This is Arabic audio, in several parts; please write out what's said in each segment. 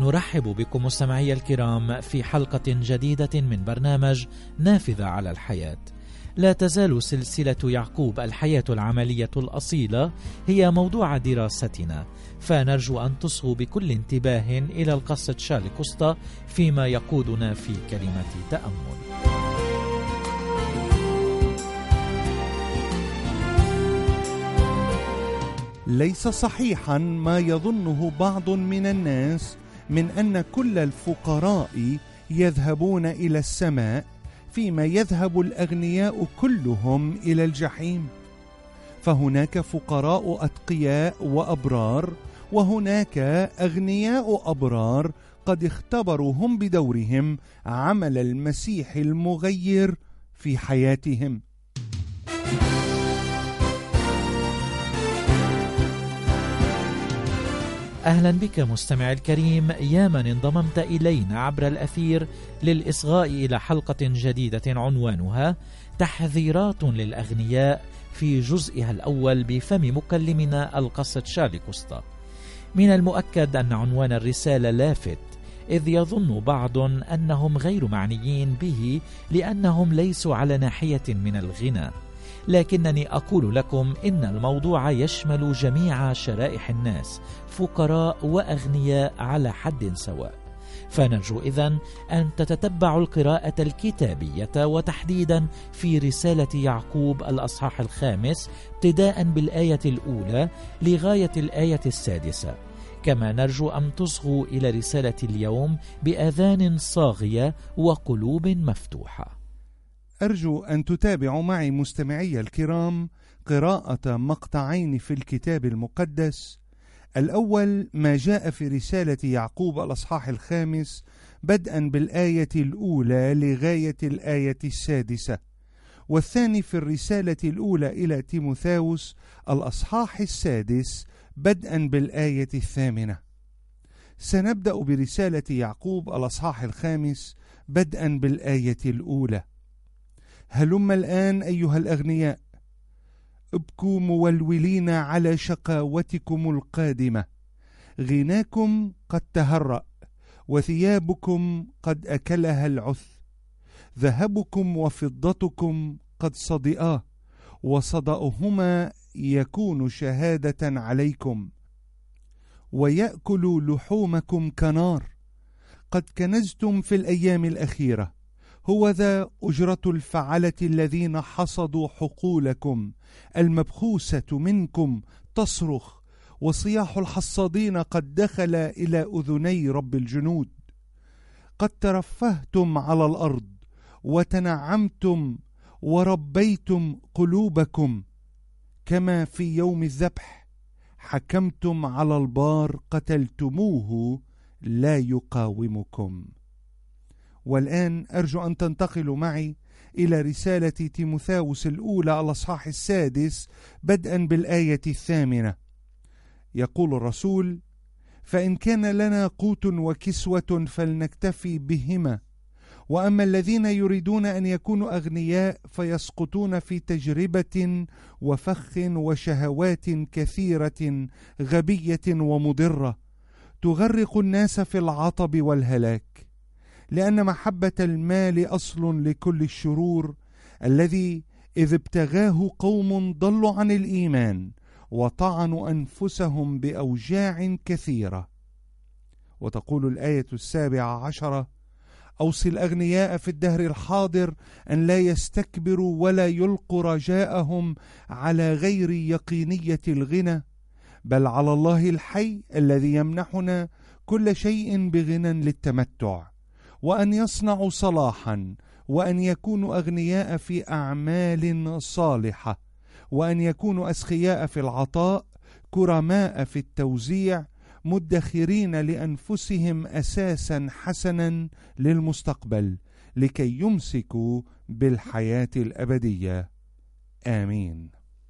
نرحب بكم مستمعي الكرام في حلقة جديدة من برنامج نافذة على الحياة. لا تزال سلسلة يعقوب الحياة العملية الأصيلة هي موضوع دراستنا، فنرجو أن تصغوا بكل انتباه إلى القصة شالكوستا فيما يقودنا في كلمة تأمل. ليس صحيحا ما يظنه بعض من الناس من أن كل الفقراء يذهبون إلى السماء فيما يذهب الأغنياء كلهم إلى الجحيم. فهناك فقراء أتقياء وأبرار، وهناك أغنياء أبرار قد اختبروا هم بدورهم عمل المسيح المغير في حياتهم. أهلا بك مستمع الكريم، يا من انضممت إلينا عبر الأثير للإصغاء إلى حلقة جديدة عنوانها تحذيرات للأغنياء، في جزئها الأول بفم مكلمنا القصة شالكوستا. من المؤكد أن عنوان الرسالة لافت، إذ يظن بعض أنهم غير معنيين به لأنهم ليسوا على ناحية من الغنى، لكنني أقول لكم إن الموضوع يشمل جميع شرائح الناس، فقراء وأغنياء على حد سواء. فنرجو إذن أن تتتبعوا القراءة الكتابية، وتحديدا في رسالة يعقوب الأصحاح 5 ابتداء بالآية الأولى لغاية الآية 6. كما نرجو أن تصغوا إلى رسالة اليوم بآذان صاغية وقلوب مفتوحة. أرجو أن تتابعوا معي مستمعي الكرام قراءة مقطعين في الكتاب المقدس. الأول ما جاء في رسالة يعقوب الأصحاح 5 بدءا بالآية الأولى لغاية الآية 6، والثاني في الرسالة الأولى إلى تيموثاوس الأصحاح 6 بدءا بالآية 8. سنبدأ برسالة يعقوب الأصحاح 5 بدءا بالآية الأولى. هلم الآن أيها الأغنياء، ابكوا مولولين على شقاوتكم القادمة. غناكم قد تهرأ، وثيابكم قد أكلها العث. ذهبكم وفضتكم قد صدئا، وصدأهما يكون شهادة عليكم. ويأكل لحومكم كنار. قد كنزتم في الأيام الأخيرة. هو ذا أجرة الفعلة الذين حصدوا حقولكم. المبخوسة منكم تصرخ، وصياح الحصادين قد دخل إلى أذني رب الجنود. قد ترفهتم على الأرض، وتنعمتم، وربيتم قلوبكم. كما في يوم الذبح حكمتم على البار، قتلتموه لا يقاومكم. والآن أرجو أن تنتقلوا معي إلى رسالة تيموثاوس الأولى الأصحاح 6 بدءا بالآية 8. يقول الرسول: فإن كان لنا قوت وكسوة فلنكتفي بهما، وأما الذين يريدون أن يكونوا أغنياء فيسقطون في تجربة وفخ وشهوات كثيرة غبية ومضرة تغرق الناس في العطب والهلاك. لأن محبة المال أصل لكل الشرور، الذي إذ ابتغاه قوم ضلوا عن الإيمان، وطعنوا أنفسهم بأوجاع كثيرة. وتقول الآية 17: أوصي الأغنياء في الدهر الحاضر أن لا يستكبروا ولا يلقوا رجاءهم على غير يقينية الغنى، بل على الله الحي الذي يمنحنا كل شيء بغنى للتمتع، وأن يصنعوا صلاحا، وأن يكونوا أغنياء في أعمال صالحة، وأن يكونوا أسخياء في العطاء، كرماء في التوزيع، مدخرين لأنفسهم أساسا حسنا للمستقبل، لكي يمسكوا بالحياة الأبدية. آمين.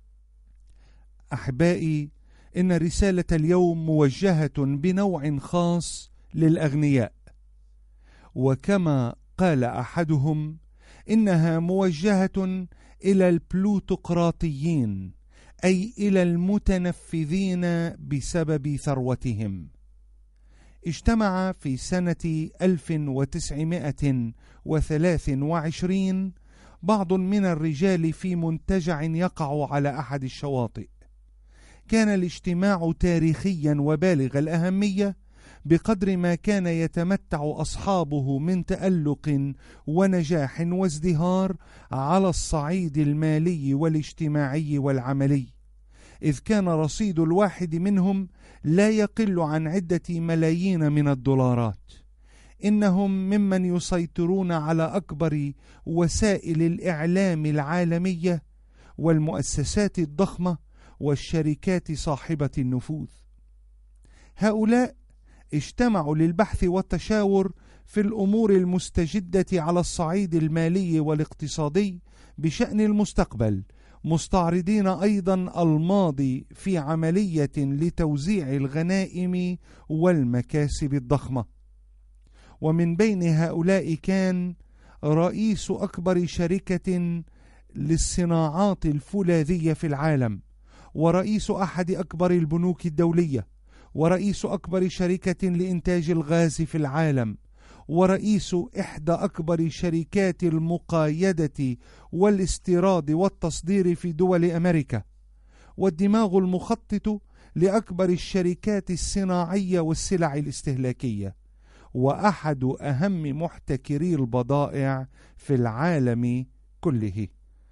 أحبائي، إن رسالة اليوم موجهة بنوع خاص للأغنياء، وكما قال أحدهم إنها موجهة إلى البلوتقراطيين، أي إلى المتنفذين بسبب ثروتهم. اجتمع في سنة 1923 بعض من الرجال في منتجع يقع على أحد الشواطئ. كان الاجتماع تاريخيا وبالغ الأهمية، بقدر ما كان يتمتع أصحابه من تألق ونجاح وازدهار على الصعيد المالي والاجتماعي والعملي، إذ كان رصيد الواحد منهم لا يقل عن عدة ملايين من الدولارات. إنهم ممن يسيطرون على أكبر وسائل الإعلام العالمية والمؤسسات الضخمة والشركات صاحبة النفوذ. هؤلاء اجتمعوا للبحث والتشاور في الأمور المستجدة على الصعيد المالي والاقتصادي بشأن المستقبل، مستعرضين أيضا الماضي في عملية لتوزيع الغنائم والمكاسب الضخمة. ومن بين هؤلاء كان رئيس أكبر شركة للصناعات الفولاذية في العالم، ورئيس أحد أكبر البنوك الدولية، ورئيس أكبر شركة لإنتاج الغاز في العالم، ورئيس إحدى أكبر شركات المقايدة والاستيراد والتصدير في دول أمريكا، والدماغ المخطط لأكبر الشركات الصناعية والسلع الاستهلاكية، وأحد أهم محتكري البضائع في العالم كله،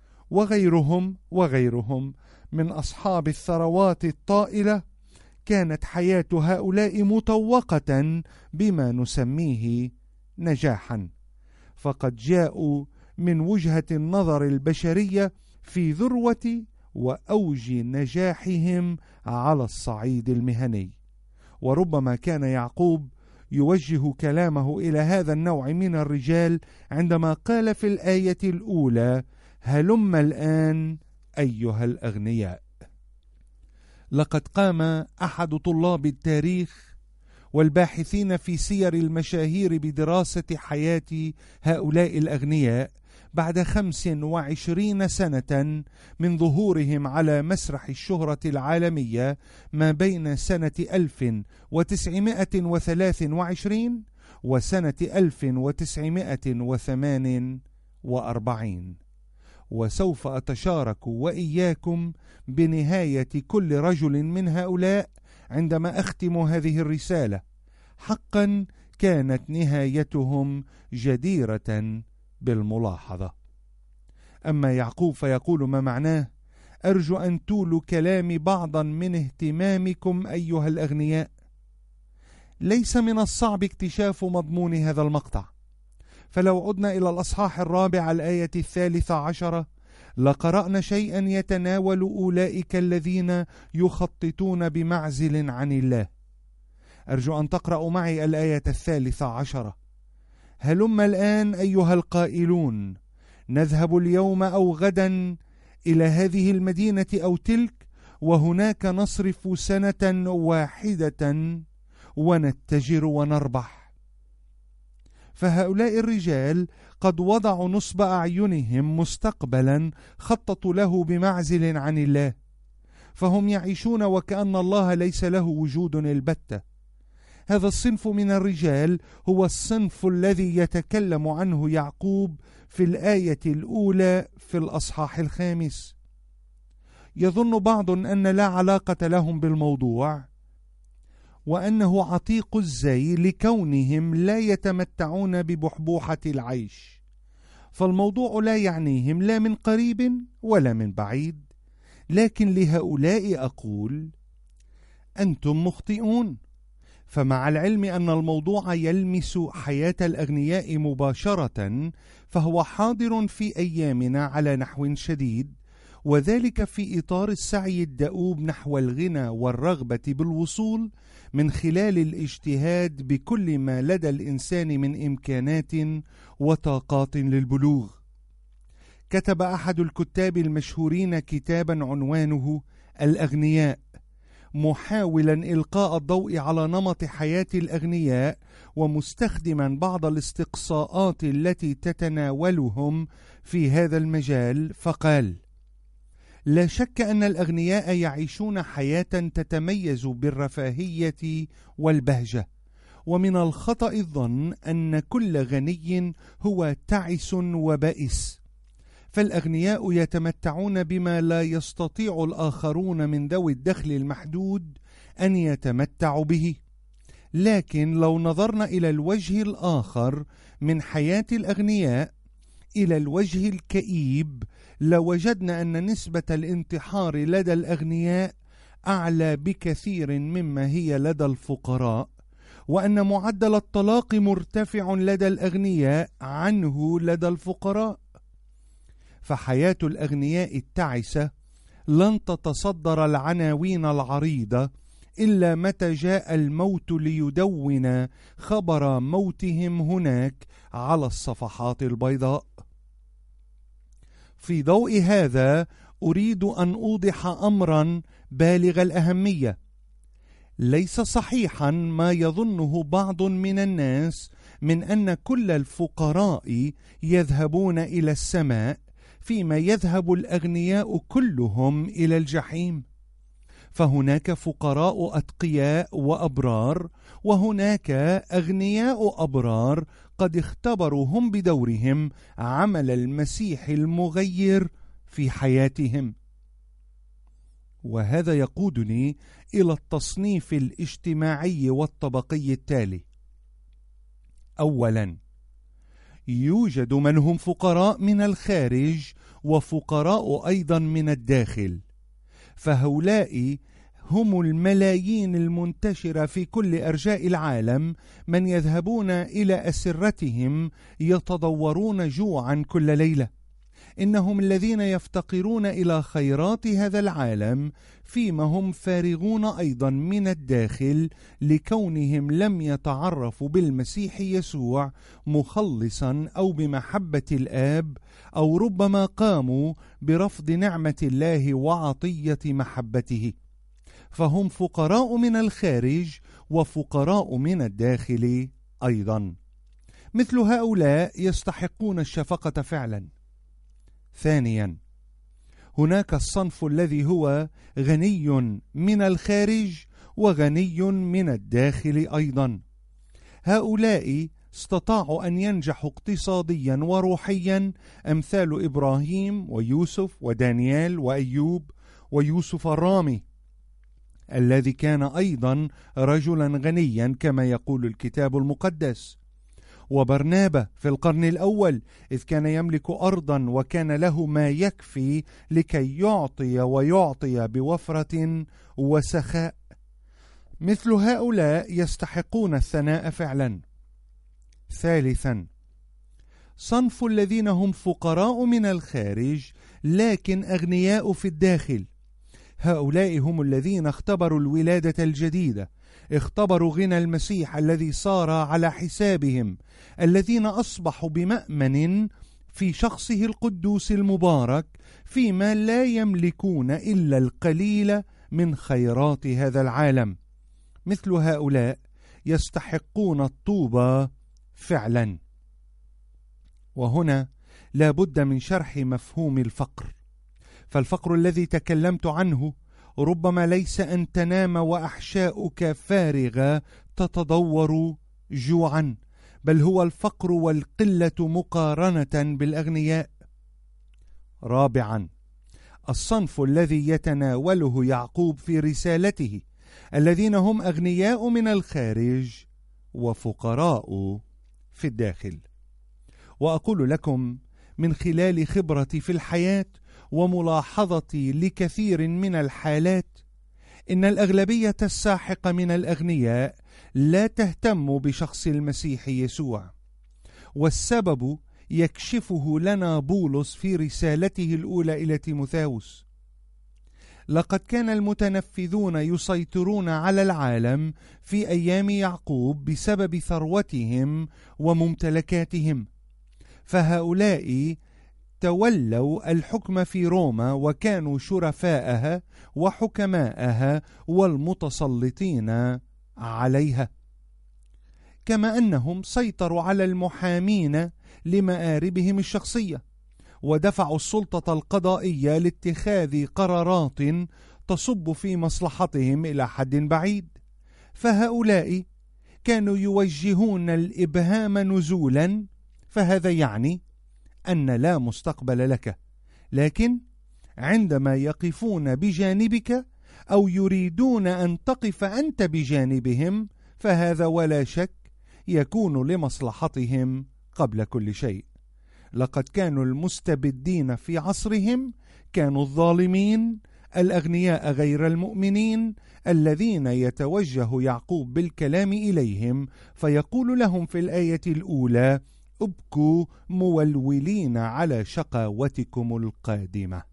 وغيرهم من أصحاب الثروات الطائلة. كانت حياة هؤلاء مطوقة بما نسميه نجاحا، فقد جاءوا من وجهة النظر البشرية في ذروة وأوج نجاحهم على الصعيد المهني. وربما كان يعقوب يوجه كلامه إلى هذا النوع من الرجال عندما قال في الآية الأولى: هلم الآن أيها الأغنياء. لقد قام أحد طلاب التاريخ والباحثين في سير المشاهير بدراسة حياة هؤلاء الأغنياء بعد 25 سنة من ظهورهم على مسرح الشهرة العالمية ما بين سنة 1923 وسنة 1948. وسوف أتشارك وإياكم بنهاية كل رجل من هؤلاء عندما أختم هذه الرسالة. حقا كانت نهايتهم جديرة بالملاحظة. أما يعقوب فيقول ما معناه: أرجو أن تولوا كلامي بعضا من اهتمامكم أيها الأغنياء. ليس من الصعب اكتشاف مضمون هذا المقطع، فلو عدنا إلى الأصحاح 4 الآية 13 لقرأنا شيئا يتناول أولئك الذين يخططون بمعزل عن الله. أرجو أن تقرأوا معي الآية 13: هلم الآن أيها القائلون، نذهب اليوم أو غدا إلى هذه المدينة أو تلك، وهناك نصرف سنة واحدة ونتجر ونربح. فهؤلاء الرجال قد وضعوا نصب أعينهم مستقبلا خططوا له بمعزل عن الله، فهم يعيشون وكأن الله ليس له وجود البتة. هذا الصنف من الرجال هو الصنف الذي يتكلم عنه يعقوب في الآية الأولى في الأصحاح 5. يظن بعض أن لا علاقة لهم بالموضوع، وأنه عتيق الزي لكونهم لا يتمتعون ببحبوحة العيش، فالموضوع لا يعنيهم لا من قريب ولا من بعيد. لكن لهؤلاء أقول: أنتم مخطئون. فمع العلم أن الموضوع يلمس حياة الأغنياء مباشرة، فهو حاضر في أيامنا على نحو شديد، وذلك في إطار السعي الدؤوب نحو الغنى والرغبة بالوصول من خلال الاجتهاد بكل ما لدى الإنسان من إمكانات وطاقات للبلوغ. كتب أحد الكتاب المشهورين كتابا عنوانه الأغنياء، محاولا إلقاء الضوء على نمط حياة الأغنياء، ومستخدما بعض الاستقصاءات التي تتناولهم في هذا المجال، فقال: لا شك أن الأغنياء يعيشون حياة تتميز بالرفاهية والبهجة، ومن الخطأ الظن أن كل غني هو تعس وبائس، فالأغنياء يتمتعون بما لا يستطيع الآخرون من ذوي الدخل المحدود أن يتمتعوا به. لكن لو نظرنا إلى الوجه الآخر من حياة الأغنياء، إلى الوجه الكئيب، لوجدنا أن نسبة الانتحار لدى الأغنياء أعلى بكثير مما هي لدى الفقراء، وأن معدل الطلاق مرتفع لدى الأغنياء عنه لدى الفقراء. فحياة الأغنياء التعسة لن تتصدر العناوين العريضة إلا متى جاء الموت ليدون خبر موتهم هناك على الصفحات البيضاء. في ضوء هذا أريد أن أوضح أمرا بالغ الأهمية. ليس صحيحا ما يظنه بعض من الناس من أن كل الفقراء يذهبون إلى السماء، فيما يذهب الأغنياء كلهم إلى الجحيم. فهناك فقراء أتقياء وأبرار، وهناك أغنياء أبرار قد اختبروا هم بدورهم عمل المسيح المغير في حياتهم. وهذا يقودني إلى التصنيف الاجتماعي والطبقي التالي. أولا، يوجد من هم فقراء من الخارج وفقراء أيضا من الداخل، فهؤلاء هم الملايين المنتشرة في كل أرجاء العالم، من يذهبون إلى أسرتهم يتضورون جوعا كل ليلة. إنهم الذين يفتقرون إلى خيرات هذا العالم، فيما هم فارغون أيضا من الداخل لكونهم لم يتعرفوا بالمسيح يسوع مخلصا أو بمحبة الآب، أو ربما قاموا برفض نعمة الله وعطية محبته. فهم فقراء من الخارج وفقراء من الداخل أيضا. مثل هؤلاء يستحقون الشفقة فعلا. ثانيا، هناك الصنف الذي هو غني من الخارج وغني من الداخل أيضا. هؤلاء استطاعوا أن ينجحوا اقتصاديا وروحيا، أمثال إبراهيم ويوسف ودانيال وأيوب ويوسف الرامي الذي كان أيضا رجلا غنيا كما يقول الكتاب المقدس، وبرنابا في القرن الأول إذ كان يملك أرضا وكان له ما يكفي لكي يعطي ويعطي بوفرة وسخاء. مثل هؤلاء يستحقون الثناء فعلا. ثالثا، صنف الذين هم فقراء من الخارج لكن أغنياء في الداخل. هؤلاء هم الذين اختبروا الولادة الجديدة، اختبروا غنى المسيح الذي صار على حسابهم، الذين أصبحوا بمأمن في شخصه القدوس المبارك، فيما لا يملكون إلا القليل من خيرات هذا العالم. مثل هؤلاء يستحقون الطوبى فعلا. وهنا لا بد من شرح مفهوم الفقر. فالفقر الذي تكلمت عنه ربما ليس أن تنام وأحشاؤك فارغة تتضور جوعا، بل هو الفقر والقلة مقارنة بالأغنياء. رابعا، الصنف الذي يتناوله يعقوب في رسالته، الذين هم أغنياء من الخارج وفقراء في الداخل. وأقول لكم من خلال خبرتي في الحياة وملاحظتي لكثير من الحالات إن الأغلبية الساحقة من الأغنياء لا تهتم بشخص المسيح يسوع، والسبب يكشفه لنا بولس في رسالته الأولى إلى تيموثاوس. لقد كان المتنفذون يسيطرون على العالم في أيام يعقوب بسبب ثروتهم وممتلكاتهم، فهؤلاء تولوا الحكم في روما وكانوا شرفاءها وحكماءها والمتسلطين عليها، كما أنهم سيطروا على المحامين لمآربهم الشخصية، ودفعوا السلطة القضائية لاتخاذ قرارات تصب في مصلحتهم إلى حد بعيد. فهؤلاء كانوا يوجهون الإبهام نزولا، فهذا يعني أن لا مستقبل لك. لكن عندما يقفون بجانبك أو يريدون أن تقف أنت بجانبهم، فهذا ولا شك يكون لمصلحتهم قبل كل شيء. لقد كانوا المستبدين في عصرهم كانوا الظالمين الأغنياء غير المؤمنين، الذين يتوجه يعقوب بالكلام إليهم فيقول لهم في الآية الأولى: ابكوا مولولين على شقاوتكم القادمة.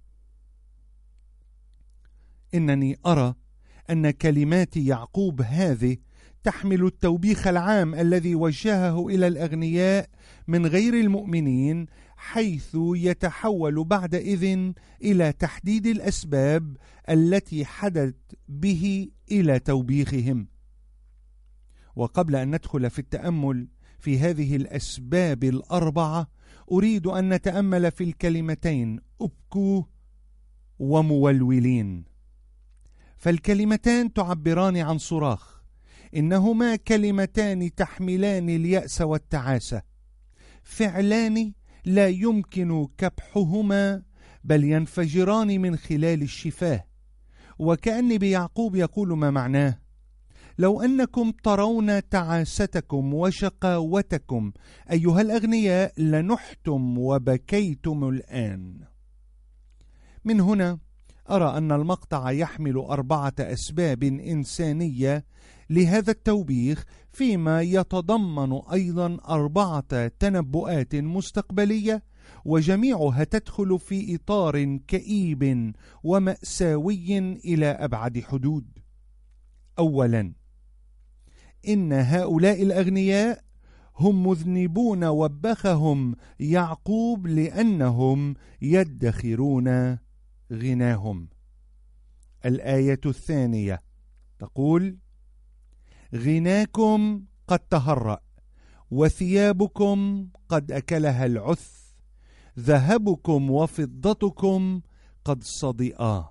إنني أرى أن كلمات يعقوب هذه تحمل التوبيخ العام الذي وجهه إلى الأغنياء من غير المؤمنين، حيث يتحول بعدئذ إلى تحديد الأسباب التي حدث به إلى توبيخهم. وقبل أن ندخل في التأمل في هذه الأسباب الأربعة، أريد أن نتأمل في الكلمتين ابكوا ومولولين، فالكلمتان تعبران عن صراخ. إنهما كلمتان تحملان اليأس والتعاسة، فعلان لا يمكن كبحهما بل ينفجران من خلال الشفاه. وكأن بيعقوب يقول ما معناه: لو أنكم ترون تعاستكم وشقاوتكم أيها الأغنياء لنحتم وبكيتم الآن. من هنا أرى أن المقطع يحمل 4 أسباب إنسانية لهذا التوبيخ، فيما يتضمن أيضا 4 تنبؤات مستقبلية، وجميعها تدخل في إطار كئيب ومأساوي إلى أبعد حدود. أولا، إن هؤلاء الأغنياء هم مذنبون وبخهم يعقوب لأنهم يدخرون غناهم. الآية الثانية تقول: غناكم قد تهرأ وثيابكم قد أكلها العث، ذهبكم وفضتكم قد صدئا.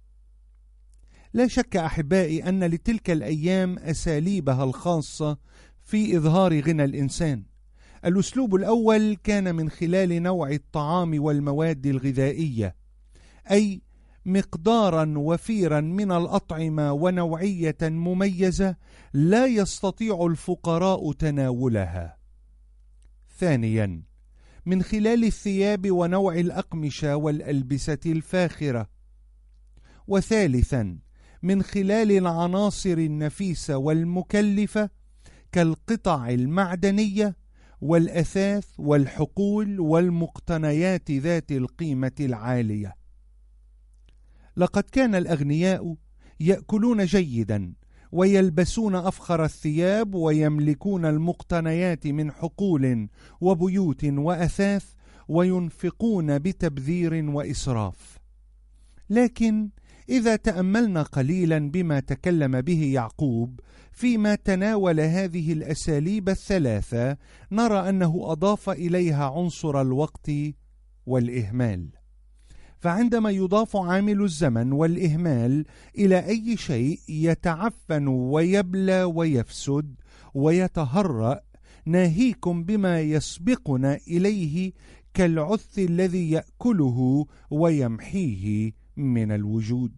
لا شك أحبائي أن لتلك الأيام أساليبها الخاصة في إظهار غنى الإنسان. الأسلوب الأول كان من خلال نوع الطعام والمواد الغذائية، أي مقدارا وفيرا من الأطعمة ونوعية مميزة لا يستطيع الفقراء تناولها. ثانيا، من خلال الثياب ونوع الأقمشة والألبسة الفاخرة. وثالثا، من خلال العناصر النفيسة والمكلفة كالقطع المعدنية والأثاث والحقول والمقتنيات ذات القيمة العالية. لقد كان الأغنياء يأكلون جيدا ويلبسون أفخر الثياب ويملكون المقتنيات من حقول وبيوت وأثاث، وينفقون بتبذير وإسراف. لكن إذا تأملنا قليلا بما تكلم به يعقوب فيما تناول هذه الأساليب الثلاثة، نرى أنه أضاف إليها عنصر الوقت والإهمال. فعندما يضاف عامل الزمن والإهمال إلى أي شيء يتعفن ويبلى ويفسد ويتهرأ، ناهيكم بما يسبقنا إليه كالعث الذي يأكله ويمحيه من الوجود.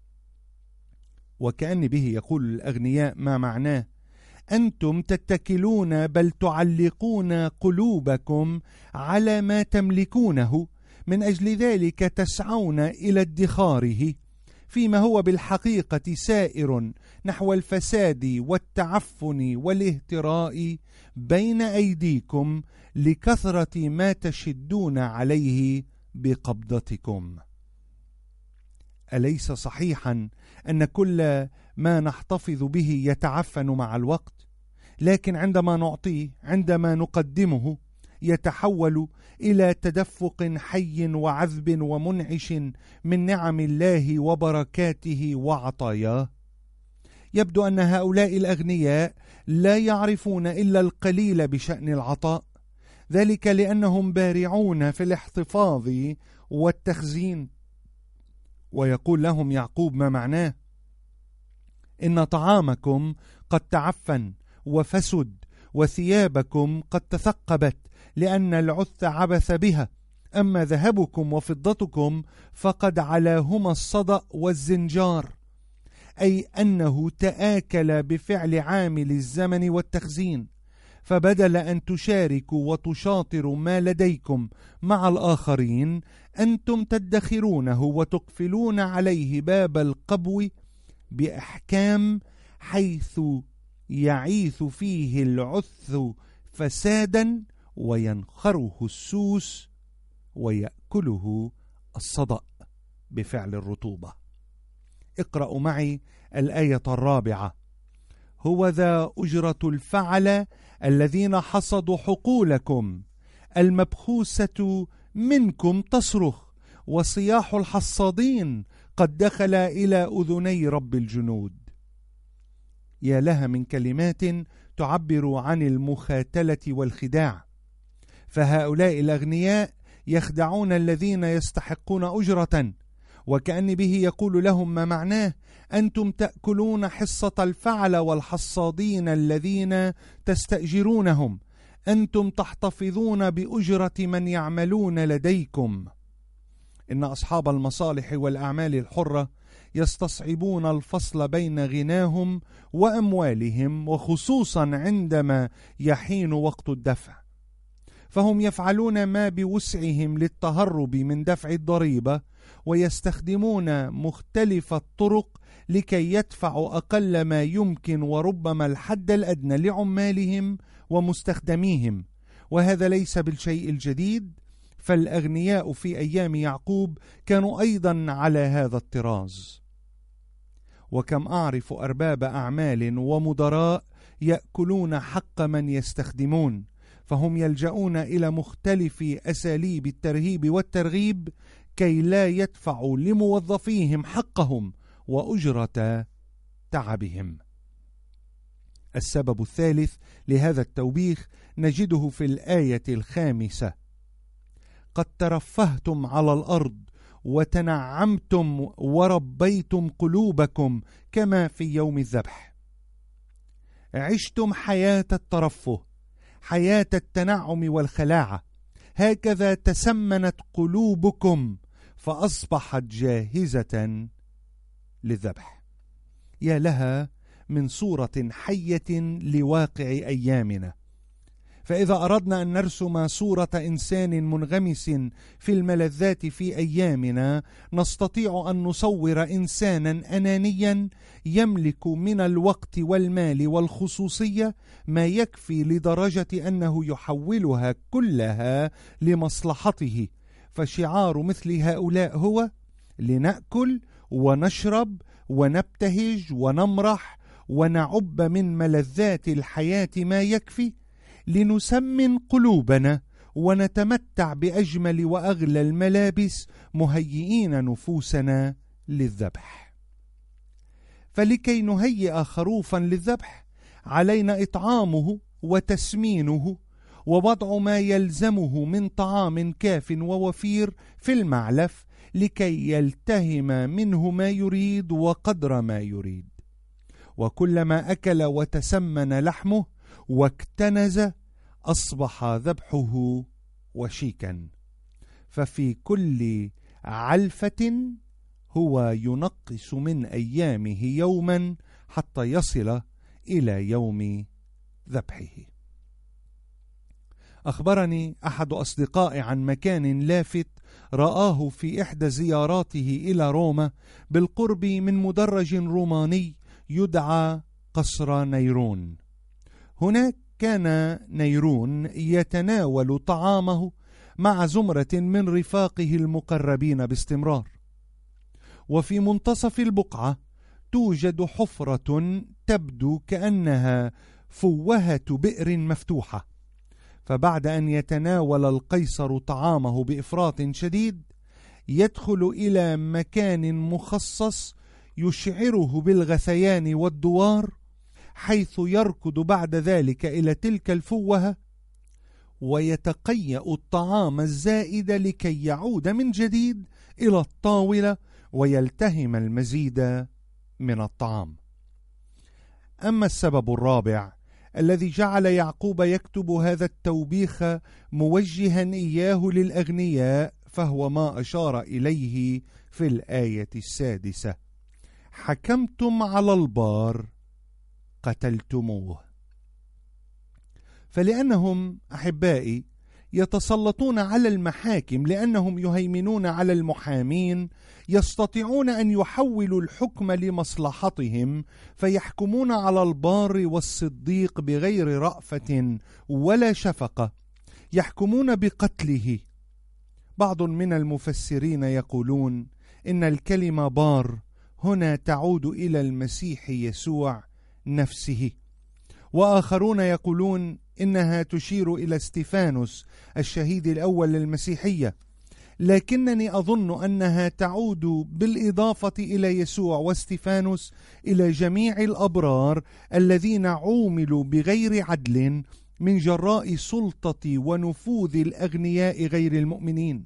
وكأن به يقول الأغنياء ما معناه: أنتم تتكلون بل تعلقون قلوبكم على ما تملكونه، من أجل ذلك تسعون إلى ادخاره، فيما هو بالحقيقة سائر نحو الفساد والتعفن والاهتراء بين أيديكم لكثرة ما تشدون عليه بقبضتكم. أليس صحيحا أن كل ما نحتفظ به يتعفن مع الوقت؟ لكن عندما نعطيه، عندما نقدمه، يتحول إلى تدفق حي وعذب ومنعش من نعم الله وبركاته وعطاياه. يبدو أن هؤلاء الأغنياء لا يعرفون إلا القليل بشأن العطاء، ذلك لأنهم بارعون في الاحتفاظ والتخزين. ويقول لهم يعقوب ما معناه: إن طعامكم قد تعفن وفسد، وثيابكم قد تثقبت، لأن العث عبث بها. أما ذهبكم وفضتكم فقد علاهما الصدأ والزنجار، أي أنه تآكل بفعل عامل الزمن والتخزين. فبدل أن تشاركوا وتشاطروا ما لديكم مع الآخرين، أنتم تدخرونه وتقفلون عليه باب القبو بأحكام، حيث يعيث فيه العث فسادا، وينخره السوس، ويأكله الصدأ بفعل الرطوبة. اقرأوا معي الآية 4: هو ذا أجرة الفعل الذين حصدوا حقولكم، المبخوسة منكم تصرخ، وصياح الحصادين قد دخل إلى أذني رب الجنود. يا لها من كلمات تعبر عن المخاتلة والخداع. فهؤلاء الأغنياء يخدعون الذين يستحقون أجرة، وكأن به يقول لهم ما معناه: أنتم تأكلون حصة الفعل والحصادين الذين تستأجرونهم، أنتم تحتفظون بأجرة من يعملون لديكم. إن أصحاب المصالح والأعمال الحرة يستصعبون الفصل بين غناهم وأموالهم، وخصوصا عندما يحين وقت الدفع، فهم يفعلون ما بوسعهم للتهرب من دفع الضريبة، ويستخدمون مختلف الطرق لكي يدفعوا أقل ما يمكن، وربما الحد الأدنى لعمالهم ومستخدميهم. وهذا ليس بالشيء الجديد، فالأغنياء في أيام يعقوب كانوا أيضا على هذا الطراز. وكم أعرف أرباب أعمال ومدراء يأكلون حق من يستخدمون، فهم يلجؤون إلى مختلف أساليب الترهيب والترغيب كي لا يدفعوا لموظفيهم حقهم وأجرة تعبهم. السبب الثالث لهذا التوبيخ نجده في الآية 5: قد ترفهتم على الأرض وتنعمتم وربيتم قلوبكم كما في يوم الذبح. عشتم حياة الترفه، حياة التنعم والخلاعة، هكذا تسمنت قلوبكم فأصبحت جاهزة للذبح. يا لها من صورة حية لواقع أيامنا. فإذا أردنا أن نرسم صورة إنسان منغمس في الملذات في أيامنا، نستطيع أن نصور إنسانا أنانيا يملك من الوقت والمال والخصوصية ما يكفي لدرجة أنه يحولها كلها لمصلحته. فشعار مثل هؤلاء هو: لنأكل ونشرب ونبتهج ونمرح ونعب من ملذات الحياة ما يكفي، لنسمن قلوبنا ونتمتع بأجمل وأغلى الملابس، مهيئين نفوسنا للذبح. فلكي نهيئ خروفا للذبح علينا إطعامه وتسمينه، ووضع ما يلزمه من طعام كاف ووفير في المعلف، لكي يلتهم منه ما يريد وقدر ما يريد. وكلما أكل وتسمن لحمه واكتنز، أصبح ذبحه وشيكا. ففي كل علفة هو ينقص من أيامه يوما حتى يصل إلى يوم ذبحه. أخبرني أحد أصدقائي عن مكان لافت رآه في إحدى زياراته إلى روما بالقرب من مدرج روماني يدعى قصر نيرون. هناك كان نيرون يتناول طعامه مع زمرة من رفاقه المقربين باستمرار. وفي منتصف البقعة توجد حفرة تبدو كأنها فوهة بئر مفتوحة. فبعد أن يتناول القيصر طعامه بإفراط شديد، يدخل إلى مكان مخصص يشعره بالغثيان والدوار، حيث يركض بعد ذلك إلى تلك الفوهة ويتقيأ الطعام الزائد لكي يعود من جديد إلى الطاولة ويلتهم المزيد من الطعام. أما السبب الرابع الذي جعل يعقوب يكتب هذا التوبيخ موجها إياه للأغنياء، فهو ما أشار إليه في الآية 6: حكمتم على البار قتلتموه. فلأنهم أحبائي يتسلطون على المحاكم، لأنهم يهيمنون على المحامين، يستطيعون أن يحولوا الحكم لمصلحتهم، فيحكمون على البار والصديق بغير رأفة ولا شفقة، يحكمون بقتله. بعض من المفسرين يقولون إن الكلمة بار هنا تعود إلى المسيح يسوع نفسه، وآخرون يقولون إنها تشير إلى استفانوس الشهيد الأول للمسيحية، لكنني أظن أنها تعود بالإضافة إلى يسوع واستفانوس إلى جميع الأبرار الذين عوملوا بغير عدل من جراء سلطة ونفوذ الأغنياء غير المؤمنين،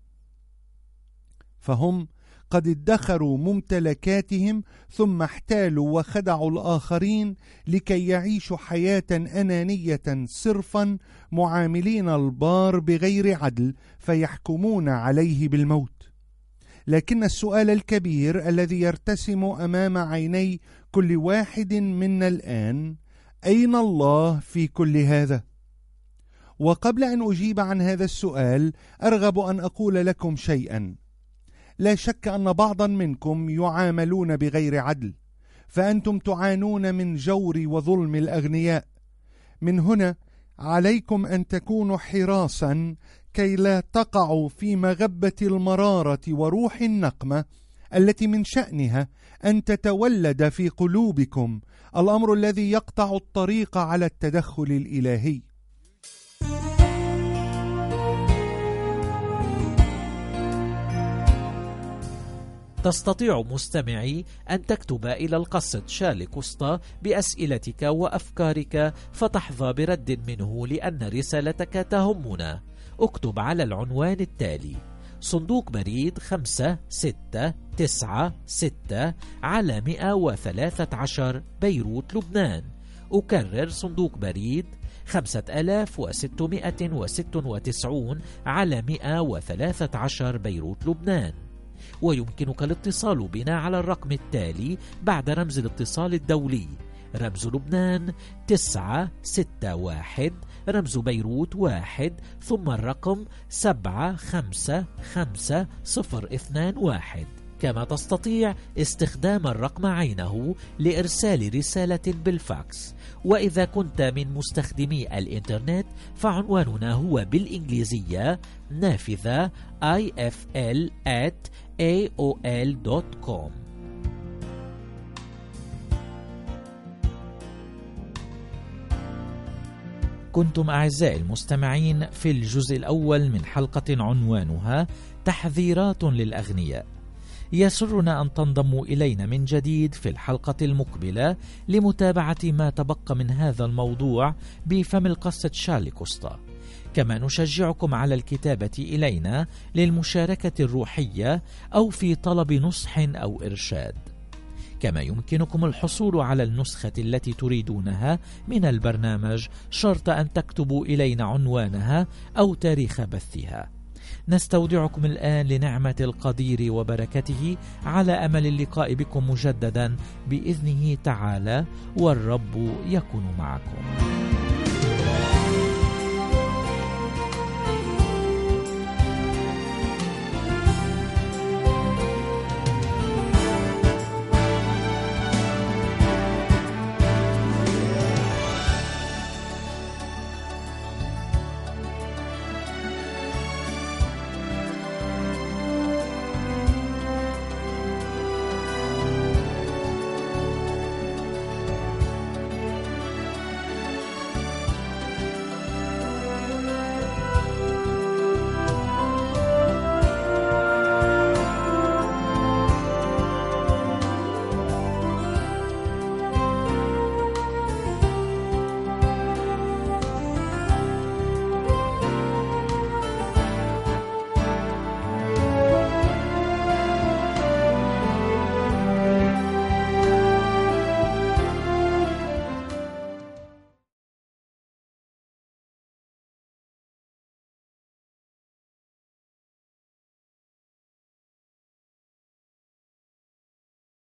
فهم قد ادخروا ممتلكاتهم ثم احتالوا وخدعوا الآخرين لكي يعيشوا حياة أنانية صرفا، معاملين البار بغير عدل فيحكمون عليه بالموت. لكن السؤال الكبير الذي يرتسم أمام عيني كل واحد منا الآن: أين الله في كل هذا؟ وقبل أن أجيب عن هذا السؤال أرغب أن أقول لكم شيئا. لا شك أن بعضا منكم يعاملون بغير عدل، فأنتم تعانون من جور وظلم الأغنياء. من هنا عليكم أن تكونوا حراسا كي لا تقعوا في مغبة المرارة وروح النقمة التي من شأنها أن تتولد في قلوبكم، الأمر الذي يقطع الطريق على التدخل الإلهي. تستطيع مستمعي أن تكتب إلى القصة شارل كوستا بأسئلتك وأفكارك فتحظى برد منه، لأن رسالتك تهمنا. اكتب على العنوان التالي: صندوق بريد 5696 على 113 بيروت لبنان. أكرر: صندوق بريد 5696 على 113 بيروت لبنان. ويمكنك الاتصال بنا على الرقم التالي بعد رمز الاتصال الدولي: رمز لبنان 961، رمز بيروت 1، ثم الرقم 755021. كما تستطيع استخدام الرقم عينه لإرسال رسالة بالفاكس. وإذا كنت من مستخدمي الإنترنت فعنواننا هو بالإنجليزية نافذة ifl@aol.com. كنتم أعزائي المستمعين في الجزء الأول من حلقة عنوانها تحذيرات للأغنياء. يسرنا أن تنضموا إلينا من جديد في الحلقة المقبلة لمتابعة ما تبقى من هذا الموضوع بفم القصة شارل كوستا. كما نشجعكم على الكتابة إلينا للمشاركة الروحية أو في طلب نصح أو إرشاد. كما يمكنكم الحصول على النسخة التي تريدونها من البرنامج، شرط أن تكتبوا إلينا عنوانها أو تاريخ بثها. نستودعكم الآن لنعمة القدير وبركته، على أمل اللقاء بكم مجددا بإذنه تعالى، والرب يكون معكم.